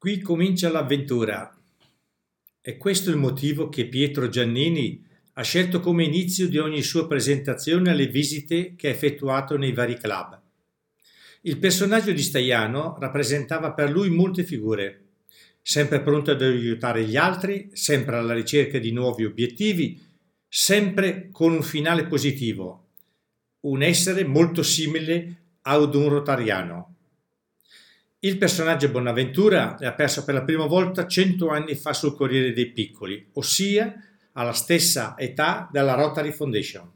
Qui comincia l'avventura. È questo il motivo che Pietro Giannini ha scelto come inizio di ogni sua presentazione alle visite che ha effettuato nei vari club. Il personaggio di Staiano rappresentava per lui molte figure, sempre pronto ad aiutare gli altri, sempre alla ricerca di nuovi obiettivi, sempre con un finale positivo, un essere molto simile ad un rotariano. Il personaggio Bonaventura è apparso per la prima volta 100 anni fa sul Corriere dei Piccoli, ossia alla stessa età della Rotary Foundation.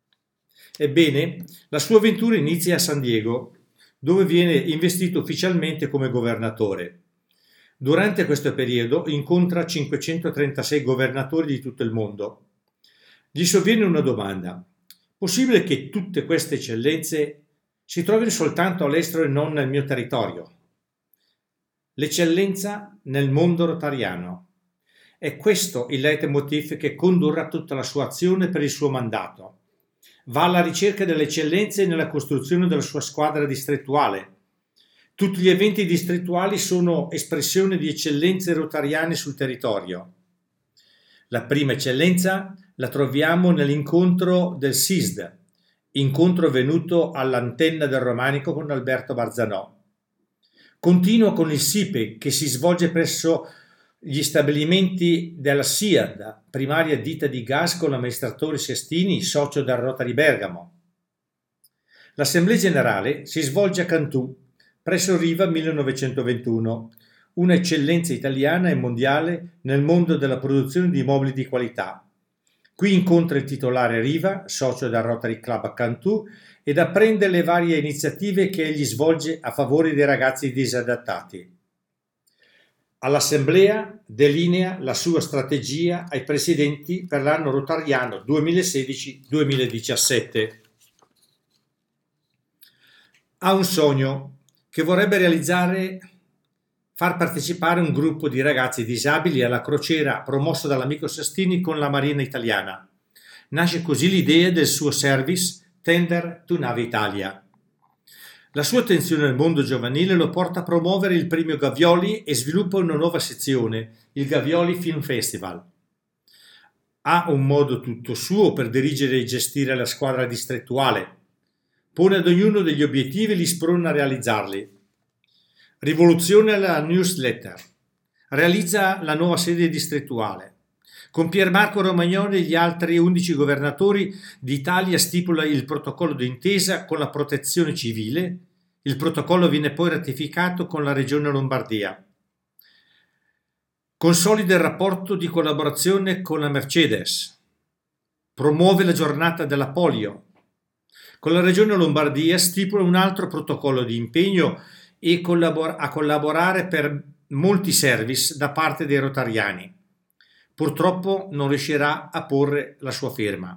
Ebbene, la sua avventura inizia a San Diego, dove viene investito ufficialmente come governatore. Durante questo periodo incontra 536 governatori di tutto il mondo. Gli sovviene una domanda: possibile che tutte queste eccellenze si trovino soltanto all'estero e non nel mio territorio? L'eccellenza nel mondo rotariano. È questo il leitmotiv che condurrà tutta la sua azione per il suo mandato. Va alla ricerca delle eccellenze nella costruzione della sua squadra distrettuale. Tutti gli eventi distrettuali sono espressione di eccellenze rotariane sul territorio. La prima eccellenza la troviamo nell'incontro del SISD, incontro avvenuto all'Antenna del Romanico con Alberto Barzanò. Continua con il SIPE che si svolge presso gli stabilimenti della SIAD, primaria ditta di gas con l'amministratore Sestini, socio del Rotary Bergamo. L'Assemblea Generale si svolge a Cantù, presso Riva 1921, una eccellenza italiana e mondiale nel mondo della produzione di mobili di qualità. Qui incontra il titolare Riva, socio del Rotary Club Cantù, ed apprende le varie iniziative che egli svolge a favore dei ragazzi disadattati. All'Assemblea delinea la sua strategia ai presidenti per l'anno rotariano 2016-2017. Ha un sogno che vorrebbe realizzare: far partecipare un gruppo di ragazzi disabili alla crociera promossa dall'amico Sestini con la Marina Italiana. Nasce così l'idea del suo service Tender to Nave Italia. La sua attenzione al mondo giovanile lo porta a promuovere il premio Gavioli e sviluppa una nuova sezione, il Gavioli Film Festival. Ha un modo tutto suo per dirigere e gestire la squadra distrettuale. Pone ad ognuno degli obiettivi e li sprona a realizzarli. Rivoluziona la newsletter. Realizza la nuova sede distrettuale. Con Pier Marco Romagnoli e gli altri 11 governatori d'Italia stipula il protocollo d'intesa con la Protezione Civile. Il protocollo viene poi ratificato con la Regione Lombardia. Consolida il rapporto di collaborazione con la Mercedes. Promuove la giornata della polio. Con la Regione Lombardia stipula un altro protocollo di impegno e a collaborare per molti service da parte dei rotariani. Purtroppo non riuscirà a porre la sua firma.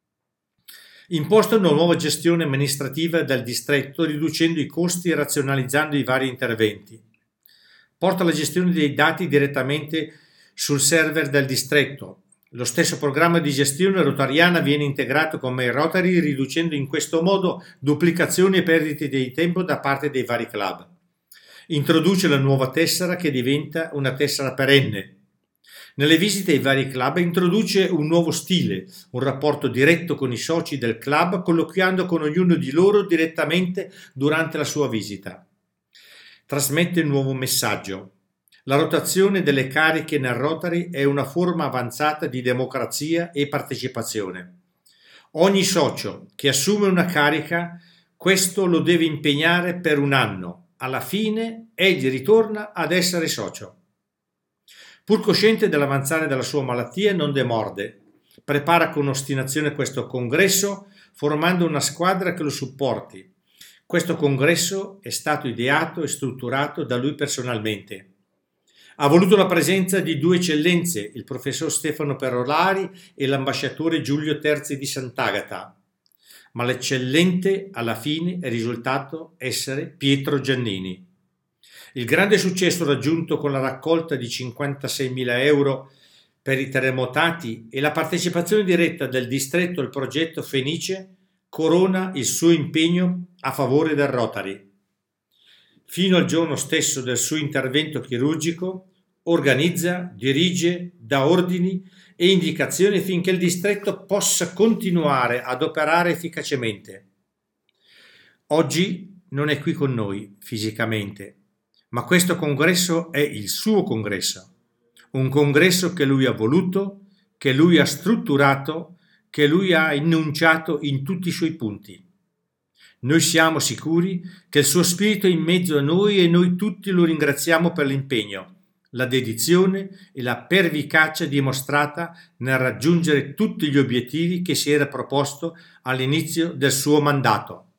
Imposta una nuova gestione amministrativa del distretto, riducendo i costi e razionalizzando i vari interventi. Porta la gestione dei dati direttamente sul server del distretto. Lo stesso programma di gestione rotariana viene integrato con Mail Rotary, riducendo in questo modo duplicazioni e perdite di tempo da parte dei vari club. Introduce la nuova tessera che diventa una tessera perenne. Nelle visite ai vari club introduce un nuovo stile, un rapporto diretto con i soci del club, colloquiando con ognuno di loro direttamente durante la sua visita. Trasmette un nuovo messaggio. La rotazione delle cariche nel Rotary è una forma avanzata di democrazia e partecipazione. Ogni socio che assume una carica, questo lo deve impegnare per un anno. Alla fine egli ritorna ad essere socio. Pur cosciente dell'avanzare della sua malattia, non demorde. Prepara con ostinazione questo congresso, formando una squadra che lo supporti. Questo congresso è stato ideato e strutturato da lui personalmente. Ha voluto la presenza di due eccellenze, il professor Stefano Perolari e l'ambasciatore Giulio Terzi di Sant'Agata. Ma l'eccellente alla fine è risultato essere Pietro Giannini. Il grande successo raggiunto con la raccolta di 56.000 euro per i terremotati e la partecipazione diretta del distretto al progetto Fenice corona il suo impegno a favore del Rotary. fino al giorno stesso del suo intervento chirurgico, organizza, dirige, dà ordini e indicazioni finché il distretto possa continuare ad operare efficacemente. Oggi non è qui con noi fisicamente, ma questo congresso è il suo congresso, un congresso che lui ha voluto, che lui ha strutturato, che lui ha enunciato in tutti i suoi punti. Noi siamo sicuri che il suo spirito è in mezzo a noi e noi tutti lo ringraziamo per l'impegno, la dedizione e la pervicacia dimostrata nel raggiungere tutti gli obiettivi che si era proposto all'inizio del suo mandato.